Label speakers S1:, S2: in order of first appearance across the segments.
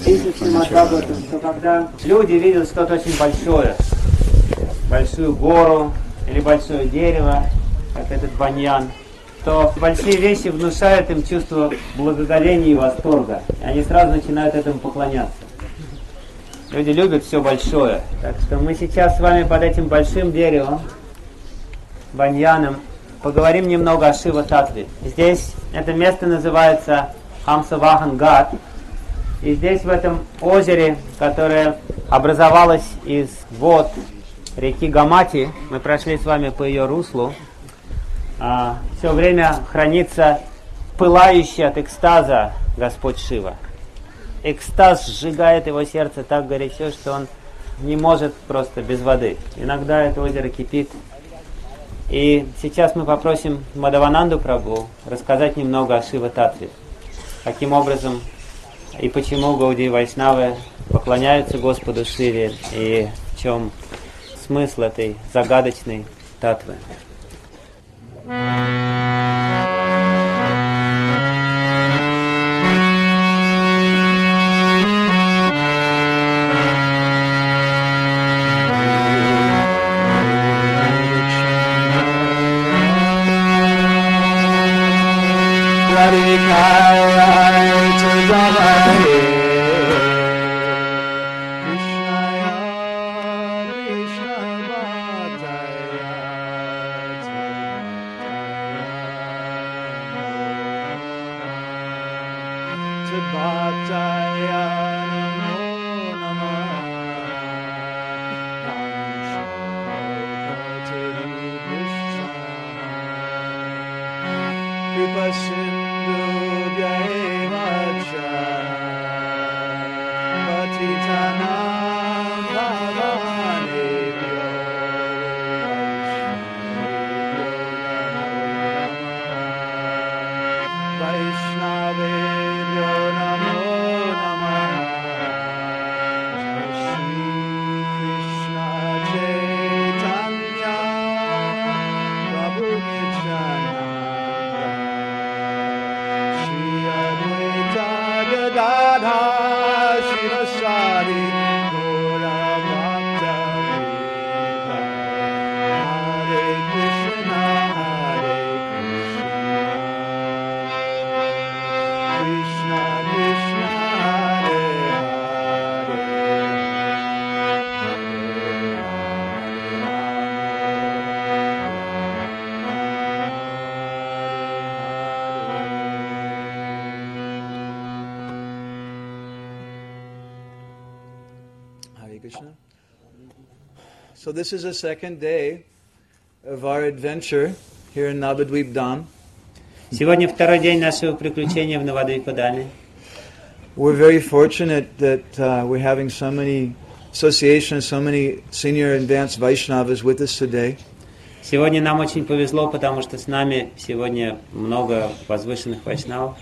S1: Пишет Шримад Бхагаватам, что когда люди видят что-то очень большое, большую гору или большое дерево, как этот баньян, то большие вещи внушают им чувство благоговения и восторга. И они сразу начинают этому поклоняться. Люди любят все большое. Так что мы сейчас с вами под этим большим деревом, баньяном, поговорим немного о Шива-татве. Здесь это место называется Хамсавахан-гат. И здесь в этом озере, которое образовалось из вод реки Гамати, мы прошли с вами по ее руслу, все время хранится пылающий от экстаза Господь Шива. Экстаз сжигает его сердце так горячо, что он не может просто без воды. Иногда это озеро кипит. И сейчас мы попросим Мадавананду Прабху рассказать немного о Шива-татве. Каким образом и почему Гаудия Вайшнавы поклоняются Господу Шиве, и в чем смысл этой загадочной татвы.
S2: So this is the second day of our adventure here in Navadvip Dham.
S1: Сегодня второй день нашего приключения в Навадвипадаме.
S2: We're very fortunate that we're having so many associations, so many senior advanced Vaishnavas with us today.
S1: Сегодня нам очень повезло, потому что с нами сегодня много возвышенных вайшнавов.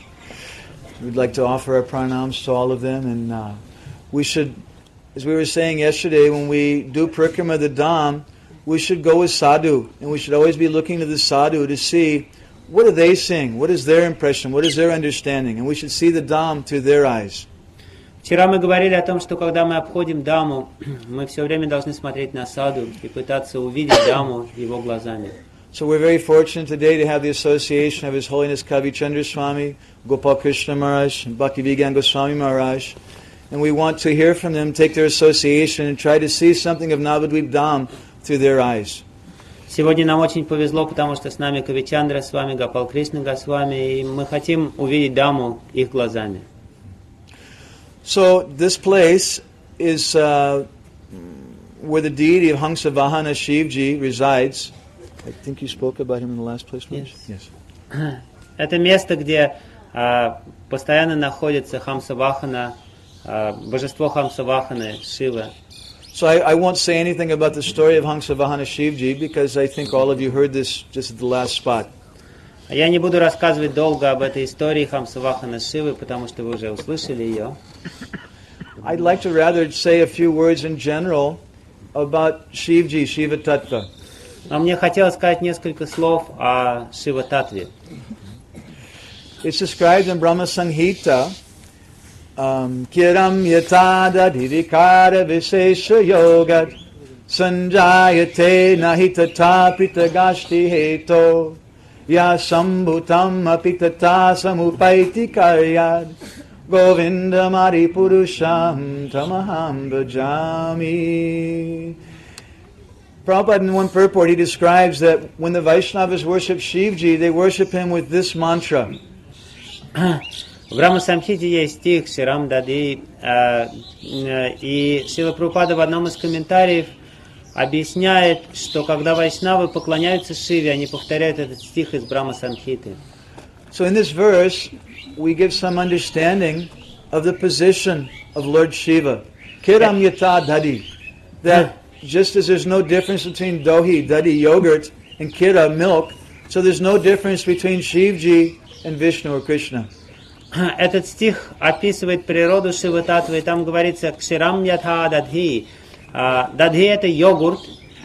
S2: We'd like to offer our pranams to all of them, and we should, as we were saying yesterday, when we do Parikrama the Dham, we should go with sadhu, and we should always be looking to the sadhu to see what do they sing, what is their impression, what is their understanding, and we should see the Dham through their eyes.
S1: Вчера мы говорили о том, что когда мы обходим Даму, мы все время должны смотреть на саду и пытаться увидеть Даму его глазами.
S2: So we're very fortunate today to have the association of His Holiness Kavi Chandra Swami, Gopal Krishna Maharaj, and Bhakti Vigan Goswami Maharaj. And we want to hear from them, take their association, and try to see something of Navadvip Dham through their eyes.
S1: Сегодня нам очень повезло, потому что с нами Кавичандра с вами, Гопал Кришна Госвами, и мы хотим увидеть Даму их глазами.
S2: So this place is where the deity of Hangsavahana Shivji resides. I think you spoke about him in the last place.
S1: Yes. Это место, где постоянно находится Хамсавахана, божество Хамсаваханы, Шива.
S2: So I won't say anything about the story of Hangsavahana Shivji because I think all of you heard this just at the last spot.
S1: Я не буду рассказывать долго об этой истории Хамсавахана Шивы, потому что вы уже услышали ее.
S2: I'd like to rather say a few words in general about Shivji, Shiva Tattva.
S1: Но мне хотелось сказать несколько слов о Шива-татве.
S2: It's described in Brahma Samhita Kiram yatada didikara visesha yogat sanjayate nahitata pitagashti heto ya sambhutam apitata samupaiti karyad Govinda Mari Purusham Tamaham Bhajami. Prabhupada in one purport he describes that when the Vaishnavas worship Shivji, they worship him with this mantra.
S1: В Брахма-самхите есть стих Ширам Дади, и Шрила Прабхупада в одном из комментариев объясняет, что когда вайшнавы поклоняются Шиве, они повторяют этот стих из Брахма-самхиты.
S2: So in this verse, we give some understanding of the position of Lord Shiva. Kiram yata dadi. That just as there's no difference between dohi, dadi, yogurt, and kira, milk, so there's no difference between Shivji and Vishnu or Krishna.
S1: Этот стих описывает природу Шивы Татвы, и там говорится «Кширам ятха дадхи». Дадхи – это йогурт,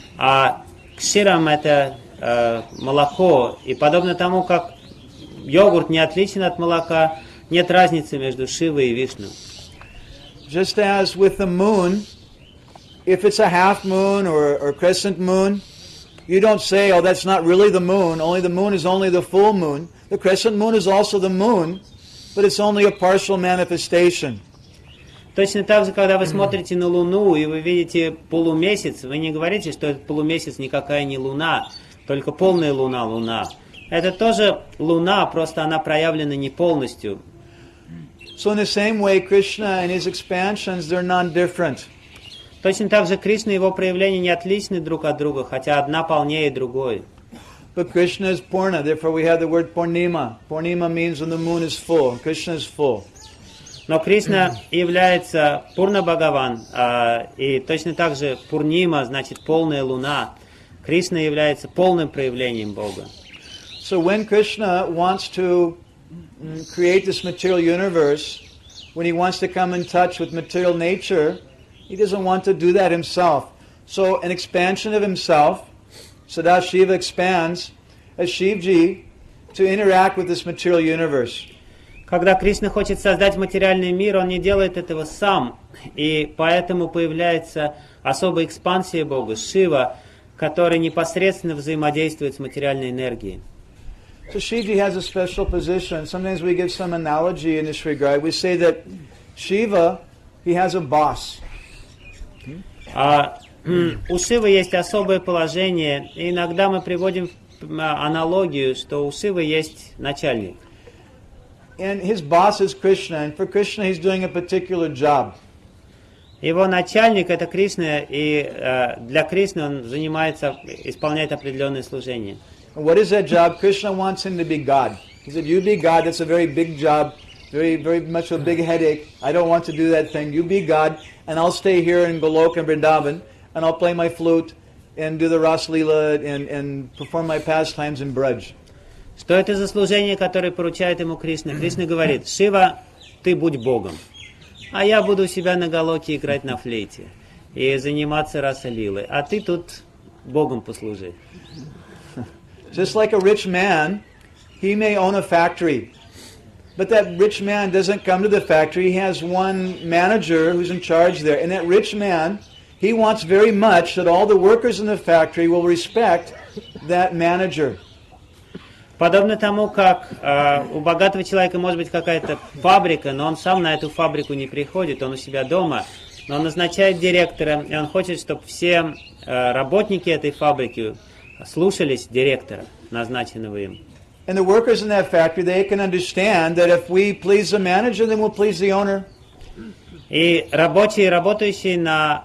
S1: а кширам – это молоко. И подобно тому, как йогурт не отличен от молока, нет разницы между Шивой и Вишну.
S2: Just as with the moon, if it's a half moon or crescent moon, you don't say, oh, that's not really the moon. Only the moon is only the full moon. The crescent moon is also the moon, but it's only a partial manifestation.
S1: Точно так же, когда вы смотрите на Луну и вы видите полумесяц, вы не говорите, что этот полумесяц никакая не Луна, только полная Луна – Луна. Это тоже Луна, просто она проявлена не полностью.
S2: So in the same way, Krishna and his expansions, they're non-different.
S1: Точно так же Кришна и его проявления не отличны друг от друга, хотя одна полнее другой.
S2: But Krishna is Purna, therefore we have the word Purnima. Purnima means when the moon is full. Krishna is full.
S1: Но Кришна является Пурна Бхагаван, и точно так же Пурнима значит полная луна. Кришна является полным проявлением Бога.
S2: So when Krishna wants to create this material universe, when he wants to come in touch with material nature, he doesn't want to do that himself. So an expansion of himself, Sadashiva expands as Shivji to interact with this material universe.
S1: Когда Кришна хочет создать материальный мир, он не делает этого сам, и поэтому появляется особая экспансия Бога, Шива, который непосредственно взаимодействует с материальной энергией.
S2: So Shivji has a special position. Sometimes we give some analogy in this regard. We say that Shiva, he has a boss.
S1: У Шивы есть особое положение, и иногда мы приводим аналогию, что у Шивы есть начальник.
S2: And his boss is Krishna, and for Krishna he's doing a particular job.
S1: Его начальник это Кришна, и для Кришны он исполняет определенное служение.
S2: And what is that job? Krishna wants him to be God. He said, you be God, that's a very big job, very, very much a big headache. I don't want to do that thing. You be God, and I'll stay here in Golok and Vrindavan, and I'll play my flute, and do the Ras Leela, and perform my pastimes in Braj.
S1: Что это за служение, которое поручает ему Кришна? Кришна говорит, Шива, ты будь Богом, а я буду у себя на Галоке играть на флейте и заниматься раса-лилой, а ты тут Богом послужи.
S2: Just like a rich man, he may own a factory, but that rich man doesn't come to the factory. He has one manager who's in charge there, and that rich man, he wants very much that all the workers in the factory will respect that manager.
S1: Подобно тому, как у богатого человека может быть какая-то фабрика, но он сам на эту фабрику не приходит, он у себя дома, но он назначает директора, и он хочет, чтобы все работники этой фабрики слушались директора, назначенного им.
S2: And the workers in that factory, they can understand that if we please the manager, then we'll please the owner.
S1: И рабочие, работающие на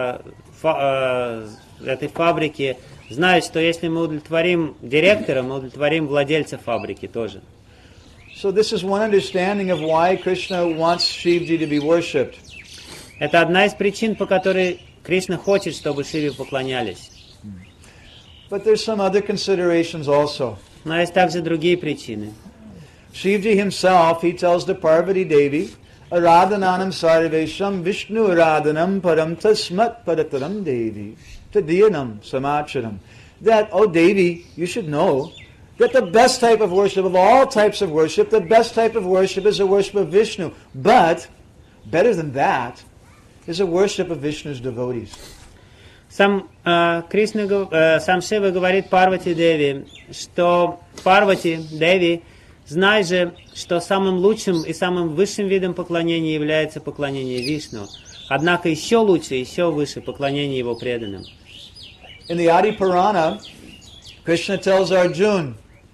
S1: этой фабрике, знают, что если мы удовлетворим директора, мы удовлетворим владельца фабрики тоже.
S2: So this is one understanding of why Krishna wants Shivji to be worshipped.
S1: Это одна из причин, по которой Кришна хочет, чтобы Шиве поклонялись.
S2: But there's some other considerations also.
S1: Но есть также другие причины.
S2: Shivji himself, he tells the Parvati Devi, Aradhananam sarvesham Vishnu aradhanam param tasmat parataram Devi tadiyanam samacharam. That, oh Devi, you should know that the best type of worship of all types of worship, the best type of worship is the worship of Vishnu. But better than that is a worship of Vishnu's devotees.
S1: Сам Шива говорит Парвати Деви, что Парвати Деви, знай же, что самым лучшим и самым высшим видом поклонения является поклонение Вишну. Однако еще лучше, еще выше поклонение его преданным.
S2: In the Adi Purana, Krishna tells Arjuna,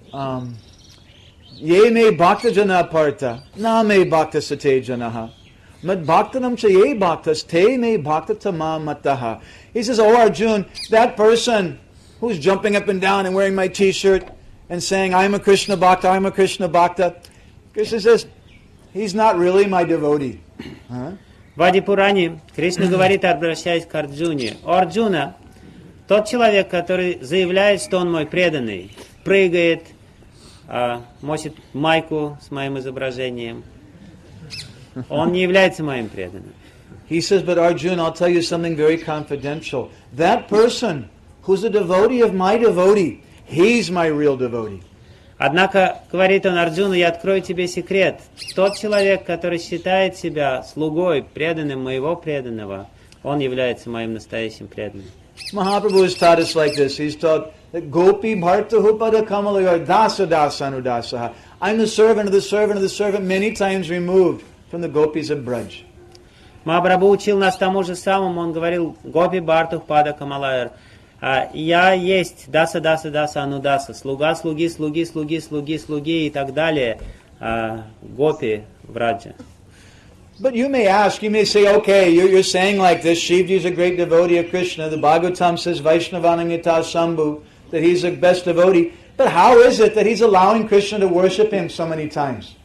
S2: Ye me bhakta jana parta, na me bhakta sate janaha. Mad bhaktanam cha ye bhaktas, te me bhakta tama mataha. He says, oh Arjuna, that person who's jumping up and down and wearing my t-shirt and saying, I'm a Krishna Bhakta, I'm a Krishna Bhakta. Krishna says, he's not really my devotee.
S1: В Ади Пуране Кришна говорит, обращаясь к Арджуне: «О Арджуна, тот человек, который заявляет, что он мой преданный, прыгает, мочит майку с моим изображением, он не является моим преданным».
S2: He says, but Arjuna, I'll tell you something very confidential. That person who's a devotee of my devotee, he's my real devotee.
S1: Однако, говорит он Арджуну, я открою тебе секрет. Тот человек, который считает себя слугой, преданным моего преданного, он является моим настоящим преданным.
S2: Mahaprabhu has taught us like this. He's taught that Gopi Bharta Hupada Kamalayar Dasa Dasa Anudasaha. I'm the servant of the servant of the servant, many times removed from the gopis of Braj.
S1: Махапрабху учил нас тому же самому, он говорил: Гопи Бартух Пада Камалайр. Я есть Даса Даса Даса Анудаса, слуга слуги, слуги, слуги, слуги, слуги и так далее, Гопи в Раджа.
S2: But you may ask, you may say, okay, you're saying like this, Shivji is a great devotee of Krishna, the Bhagavatam says Vaishnavanamita Shambhu, that he's the best devotee, but how is it that he's allowing Krishna to worship him so many times?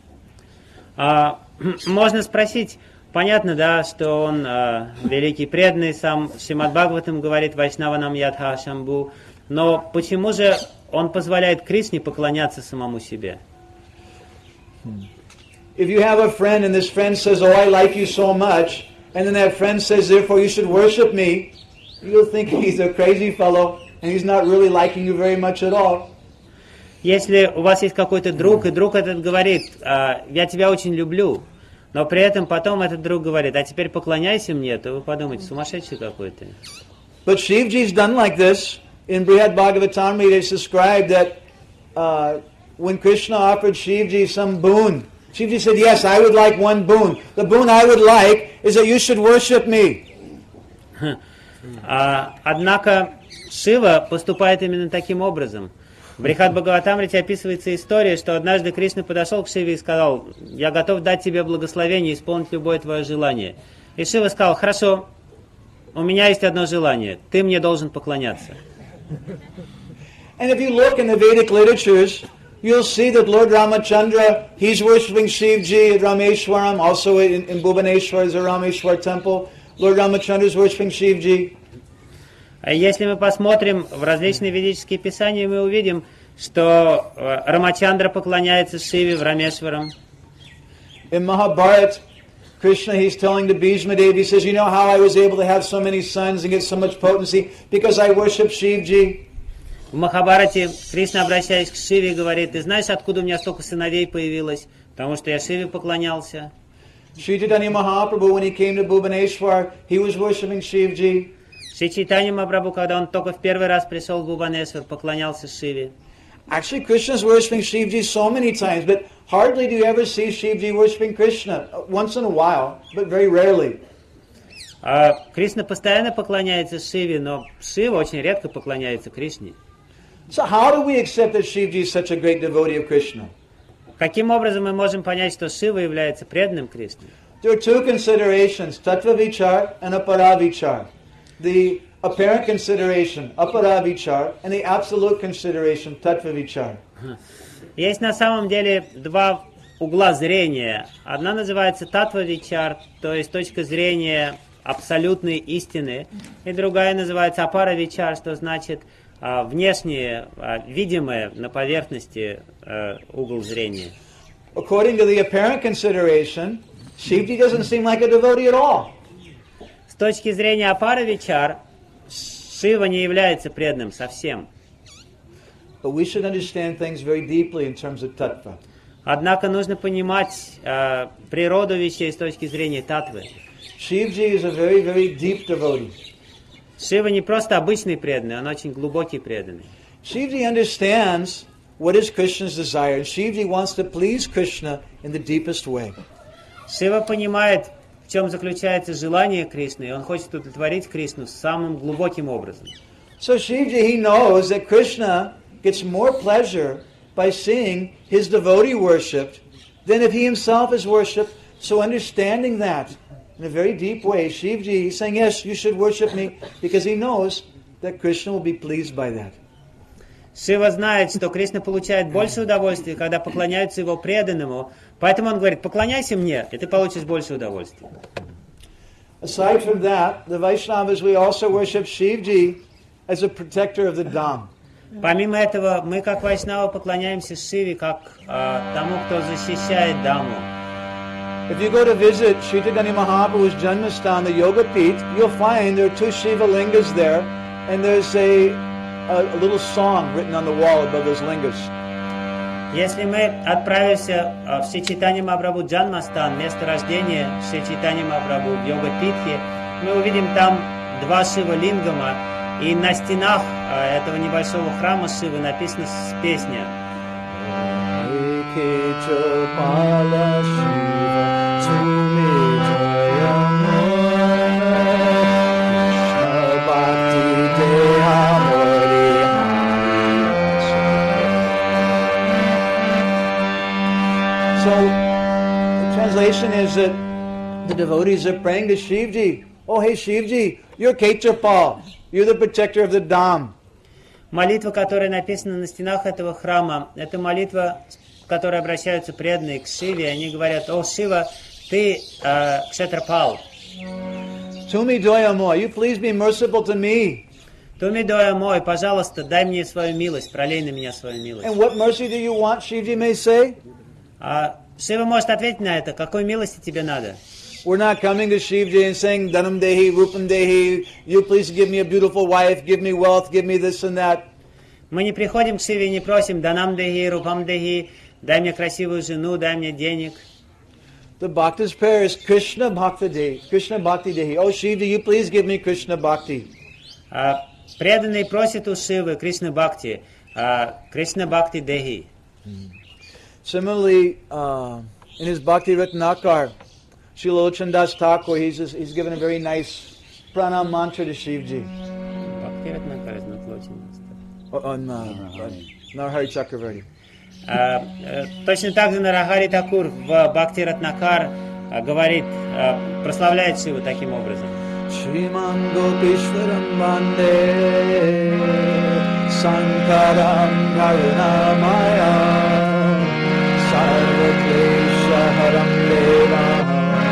S1: Можно спросить, понятно, да, что он великий преданный, сам Шримад Бхагаватам говорит Вайшнаванам Ядха Шамбу, но почему же он позволяет Кришне поклоняться самому себе?
S2: If you have a friend and this friend says, oh, I like you so much, and then that friend says, therefore you should worship me, you'll think he's a crazy fellow and he's not really liking you very much at all.
S1: Если у вас есть какой-то друг, и друг этот говорит, я тебя очень люблю, но при этом потом этот друг говорит, а теперь поклоняйся мне, то вы подумаете, сумасшедший какой-то.
S2: But Shivji's done like this. In Brihad Bhagavatamrita it's described that when Krishna offered Shivji some boon, Shivji said, yes, I would like one boon. The boon I would like is that you should worship me.
S1: Однако Шива поступает именно таким образом. В Брихад Бхагаватамрите описывается история, что однажды Кришна подошел к Шиве и сказал: «Я готов дать тебе благословение, исполнить любое твое желание». И Шива сказал: «Хорошо, у меня есть одно желание, ты мне должен поклоняться».
S2: And if you look in the Vedic literatures, you'll see that Lord Ramachandra, he's worshipping Shivji at Rameshwaram, also in Bhubaneswar is a Rameshwar temple. Lord Ramachandra is worshipping Shivji.
S1: Если мы посмотрим в различные ведические писания, мы увидим, что Рамачандра поклоняется Шиве в Рамешварам.
S2: In Mahabharata, Krishna, he's telling the Bhishma Devi, he says, you know how I was able to have so many sons and get so much potency? Because I worship Shivji.
S1: В Махабхарате Кришна, обращаясь к Шиве, говорит: ты знаешь, откуда у меня столько сыновей появилось? Потому что я Шиве поклонялся.
S2: Shri Chaitanya Mahaprabhu, when he came to Bhubaneswar, he was worshipping Shivji.
S1: Шри Чайтанья Махапрабху, когда он только в первый раз пришел в Бхубанешвар, поклонялся Шиве.
S2: Actually, Krishna is worshipping Shivji so many times, but hardly do you ever see Shivji worshipping Krishna. Once in a while, but very rarely.
S1: Кришна постоянно поклоняется Шиве, но Шива очень редко поклоняется Кришне.
S2: So how do we accept that Shivji is such a great devotee of Krishna?
S1: Каким образом мы можем понять, что Шива является преданным Кришне?
S2: There are two considerations, tattva vichar and apara vichar. The apparent consideration, apara vichar, and the absolute consideration, tattva vichar.
S1: Есть на самом деле два угла зрения. Одна называется татва вичар, то есть точка зрения абсолютной истины, и другая называется апара вичар, что значит внешнее, видимое на поверхности угол зрения.
S2: According to the apparent consideration, Shivji doesn't seem like a devotee at all.
S1: С точки зрения апара вичар, Шива не является преданным совсем.
S2: But we should understand things very deeply in terms of tattva.
S1: Однако нужно понимать природу вещей с точки зрения татвы.
S2: Shivji is a very, very deep devotee.
S1: Шива не просто обычный преданный, он очень глубокий преданный.
S2: Shivji understands what is Krishna's desire, and Shivji wants to please Krishna in the deepest way.
S1: Шива понимает, в чем заключается желание Кришны, и он хочет удовлетворить Кришну самым глубоким образом.
S2: So Shivji, he knows that Krishna gets more pleasure by seeing his devotee worshipped than if he himself is worshipped. So understanding that in a very deep way, Shivji is saying, yes, you should worship me, because he knows that Krishna will be pleased by that.
S1: Шива знает, что Кришна получает больше удовольствия, когда поклоняются его преданному, поэтому он говорит, поклоняйся мне, и ты получишь больше удовольствия.
S2: Aside from that, the Vaishnavas, we also worship Shivji as a protector of the Dham.
S1: Помимо этого, мы как вайшнавы поклоняемся Шиве как тому, кто защищает Даму.
S2: If you go to visit Sri Chaitanya Mahaprabhu's Janmastan, the Yoga Pit, you'll find there are 2 Shiva lingas there, and there's a little song written on the wall above those lingas.
S1: Если мы отправимся в Шри Чайтанья Махапрабху Джанмастан, место рождения Шри Чайтанья Махапрабху в Йога-Питхе, мы увидим там 2 Шива Лингама, и на стенах этого небольшого храма Шивы написана песня.
S2: So, the translation is that the devotees are praying to Shivji. Oh, hey Shivji, you're Ketrapal. You're the protector of the Dham.
S1: Молитва, которая написана на стенах этого храма, это молитва, в которой обращаются преданные к Шиве. Они говорят, о, Шива, ты Кшетрапал.
S2: Tumi Doyamo, you please be merciful to me.
S1: Туми доя мой, пожалуйста, дай мне свою милость, пролей на меня свою милость.
S2: And what mercy do you want, Shivji may say?
S1: Шива может ответить на это, какой милости тебе надо.
S2: We're not coming to Shivji and saying, Dhanam Dehi, Rupam Dehi, you please give me a beautiful wife, give me wealth, give me this and that.
S1: Мы не приходим к Шиве и не просим, Данам Дехи, Рупам Дехи, дай мне красивую жену, дай мне денег.
S2: The Bhakta's prayer is Krishna Bhakti Dehi, Krishna Bhakti Dehi. Oh Shivji, you please give me Krishna Bhakti.
S1: Преданный просит у Шивы Кришна Бхакти, Кришна Бхакти Дехи.
S2: Similarly, in his Bhakti Ratnakar, Srila Chandas Thakur, he's given a very nice pranam mantra to Shivji.
S1: Бхакти Ратнакар is not Lochin.
S2: On Narhari Chakravarti.
S1: Точно так же Нарахари Такур в Бхакти Ратнакар говорит, прославляет Шиву таким образом.
S2: Shriman Gopishwaram Vande Sankaram Karunamaya Sarva Klesha Haram Deva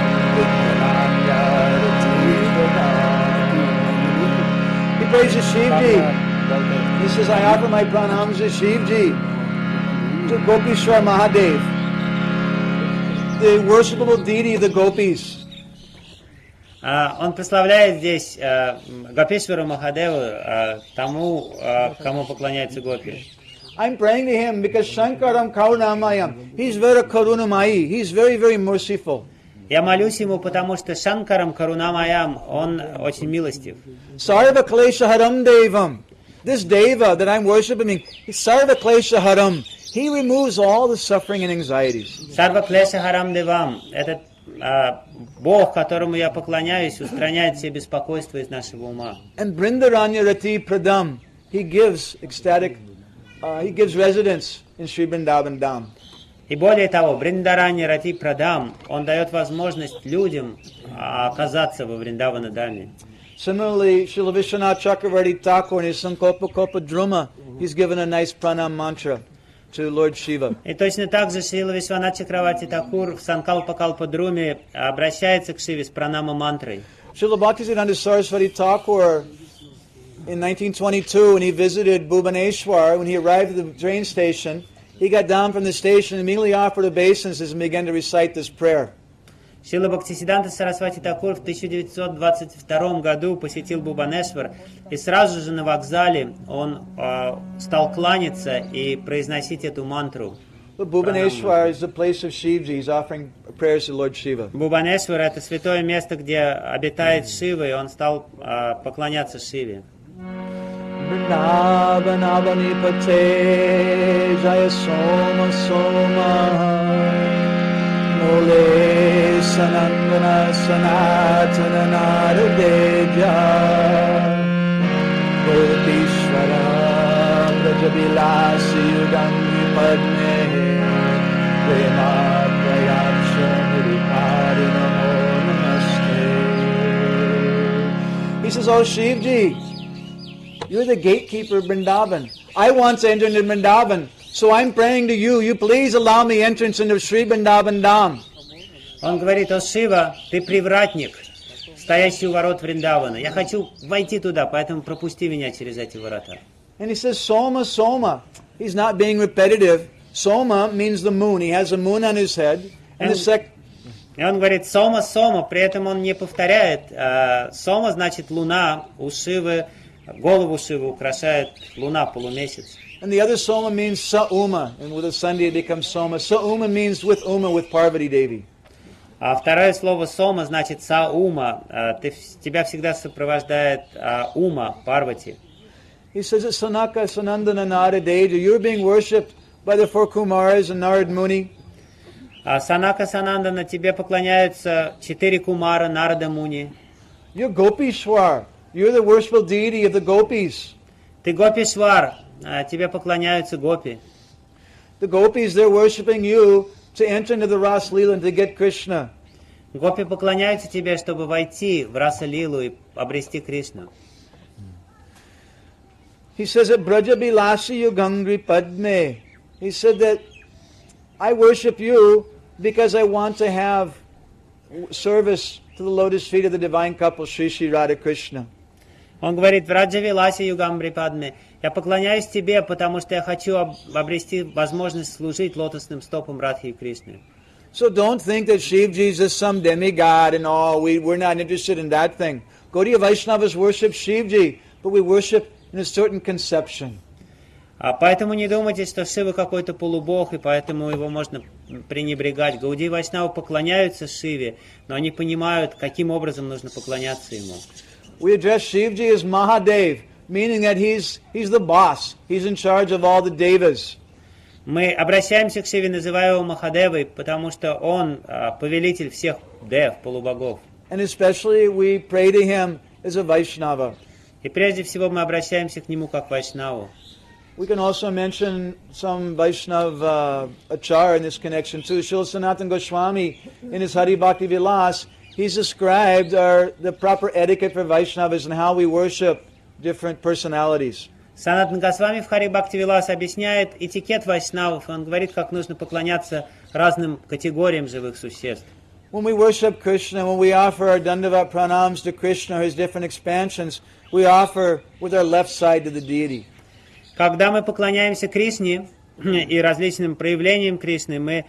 S2: He praises Shivji. He says, I offer my pranams to Shivji, to Gopishwar Mahadev, the worshipable deity of the gopis.
S1: Он прославляет здесь Гопешвару Махадеву, тому, кому поклоняются гопи.
S2: I'm praying to him because Shankaram Karunamayam. He's very Karunamayi. He's very, very merciful.
S1: Я молюсь ему, потому что Шанкарам Карунамаям, он очень милостив.
S2: Sarva Klesha Haram Devam. This Deva that I'm worshiping, Sarva Klesha Haram. He removes all the suffering and anxieties.
S1: Сарва Клеша Харам Девам, этот Бог, которому я поклоняюсь, устраняет все беспокойства из нашего ума.
S2: And Brindaranya Rati Pradam. He gives he gives residence in Sri Vrindavan Dham.
S1: И более того, Бриндарани Рати Прадам, он дает возможность людям оказаться во Вриндавана Даме.
S2: Similarly, Srila Vishwanath Chakravarti Thakur in his Sankalpa Kalpa Druma, he's given a nice pranam mantra to Lord Shiva.
S1: И точно так же Шрила Вишванат Чакраварти Такур в Санкалпа Калпадруме обращается к Шиве с пранама мантрой.
S2: Srila Bhaktisiddhanta Saraswati Thakur in 1922, when he visited Bhubaneswar, when he arrived at the train station, he got down from the station and immediately offered obeisances and began to recite this prayer.
S1: Шрила Бхактисиддханта Сарасвати Такур в 1922 году посетил Бхубанешвар, и сразу же на вокзале он стал кланяться и произносить эту мантру.
S2: But Bhubaneswar is the place of Shivji. He's offering prayers to Lord Shiva.
S1: Бхубанешвар — это святое место, где обитает Шива, и он стал поклоняться Шиве.
S2: Vrindavanavani pate jaya soma soma mole sanandana sanatana naradeja Gopishwaram rajavilasi yudangi padme premaprayapsha niriparinamo namaste. He says, "Oh Shivji, you're the gatekeeper of Vrindavan. I want to enter into Vrindavan, so I'm praying to you. You please allow me entrance into Sri Vrindavan Dham."
S1: Он говорит: «О Шива, ты привратник, стоящий у ворот Вриндавана. Я хочу войти туда, поэтому пропусти меня через эти ворота».
S2: And he says, "Soma, Soma." He's not being repetitive. Soma means the moon. He has a moon on his head. And
S1: И он говорит: «Сома, Сома», при этом он не повторяет. Сома значит луна, у Шивы, голову Шивы украшает луна, полумесяц.
S2: And the other Soma means Sa-Uma, and with a Sunday it becomes Soma. Sa-Uma means with Uma, with Parvati Devi.
S1: А второе слово «сома» значит «са-ума». Тебя всегда сопровождает Ума, Парвати.
S2: He says that Sanaka, Sanandana, Narada Deja, you're being worshipped by the four Kumaras and Narad Muni.
S1: Санака, Санандана, тебе поклоняются 4 кумара, Нарада Муни.
S2: You're Gopishwar. You're the worshipful deity of the gopis.
S1: Ты Гопишвар, тебе поклоняются гопи.
S2: The gopis, they're worshipping you to enter into the Ras Leela and to get Krishna.
S1: Гопи поклоняются тебе, чтобы войти в Раса-лилу и обрести Кришну.
S2: He says that Braja Bilasi Yugangri Padme. He said that I worship you because I want to have service to the lotus feet of the divine couple Sri Sri Radha Krishna.
S1: Он говорит: в Раджа-виласе Югамбри Падме, я поклоняюсь тебе, потому что я хочу обрести возможность служить лотосным стопам Радхи и Кришны.
S2: So don't think that Shivji is just some demigod and all. We're not interested in that thing. Gaudiya Vaishnavas worship Shivji, but we worship in a certain conception.
S1: Поэтому не думайте, что Шива какой-то полубог, и поэтому его можно пренебрегать. Гаудия Вайшнавы поклоняются Шиве, но они понимают, каким образом нужно поклоняться ему.
S2: We address Shivji as Mahadev, meaning that he's the boss. He's in charge of all the devas.
S1: Мы обращаемся к Шиве, называя его Махадевой, потому что он повелитель всех дев, полубогов.
S2: And especially we pray to him as a Vaishnava.
S1: И прежде всего мы обращаемся к нему как Вайшнаву.
S2: We can also mention some Vaishnav achar in this connection too. Srila Sanatana Goswami, in his Hari Bhakti Vilas, he's described the proper etiquette for Vaishnavas and how we worship different personalities.
S1: Санатан Госвами в Хари Бхакти Вилас объясняет этикет вайшнавов. Он говорит, как нужно поклоняться разным категориям живых существ.
S2: When we worship Krishna, when we offer our Dandavat pranams to Krishna or his different expansions, we offer with our left side to the deity.
S1: Когда мы поклоняемся Кришне и различным проявлениям Кришны, мы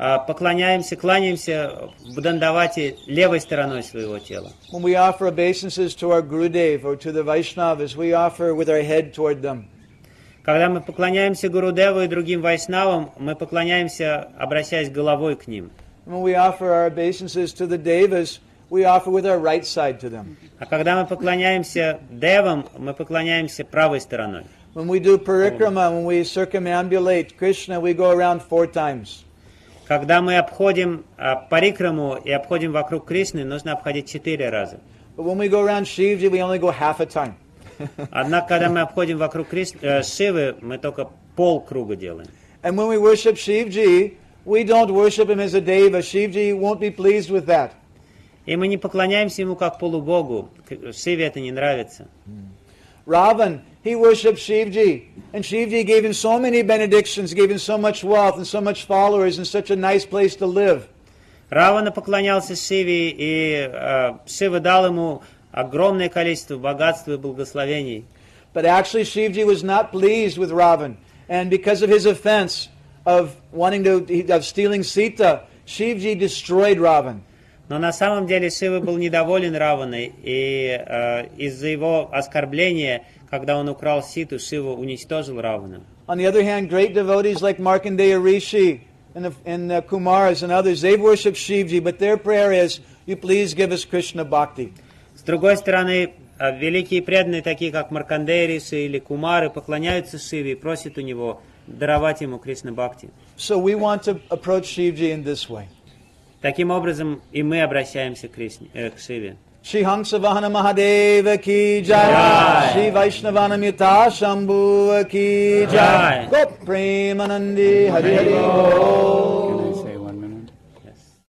S1: кланяемся в Дандавате левой стороной своего тела.
S2: When we offer obeisances to our Gurudev or to the Vaishnavas, we offer with our head toward them.
S1: Когда мы поклоняемся Гурудеву и другим вайшнавам, мы поклоняемся, обращаясь головой к ним.
S2: When we offer our obeisances to the Devas, we offer with our right side to them.
S1: А когда мы поклоняемся девам, мы поклоняемся правой стороной.
S2: When we do parikrama, when we circumambulate Krishna, we go around 4 times.
S1: Когда мы обходим парикраму и обходим вокруг Кришны, нужно обходить 4 раза.
S2: But when we go around Shivji, we only go half a time.
S1: Однако, когда мы обходим вокруг Шивы, мы только полкруга делаем.
S2: And when we worship Shivji, we don't worship him as a deva. Shivji won't be pleased with that.
S1: И мы не поклоняемся ему как полубогу. Шиве это не нравится.
S2: Ravan, he worshipped Shivji, and Shivji gave him so many benedictions, gave him so much wealth and so much followers and such a nice place to live.
S1: Равана поклонялся Шиве, и Шива дал ему огромное количество богатства и благословений.
S2: But actually Shivji was not pleased with Ravan, and because of his offense of stealing Sita, Shivji destroyed Ravan.
S1: Но на самом деле Шива был недоволен Раваной, и из-за его оскорбления, когда он украл Ситу, Шива уничтожил Равану.
S2: On the other hand, great devotees like Markandeya Rishi and the Kumars and others, they've worshipped Shivji, but their prayer is, you please give us Krishna Bhakti.
S1: С другой стороны, великие преданные, такие как Маркандея Риши или Кумары, поклоняются Шиве и просят у него даровать ему Кришна Бхакти.
S2: So we want to approach Shivji in this way.
S1: Таким образом, и мы обращаемся к Шиве.
S2: Shri Hansavahana Mahadeva ki jai,
S1: Jai.
S2: Shri Vaishnavana Mita Shambhu ki jai,
S1: Jai.
S2: Gop Premanandi Hari Hari Bol.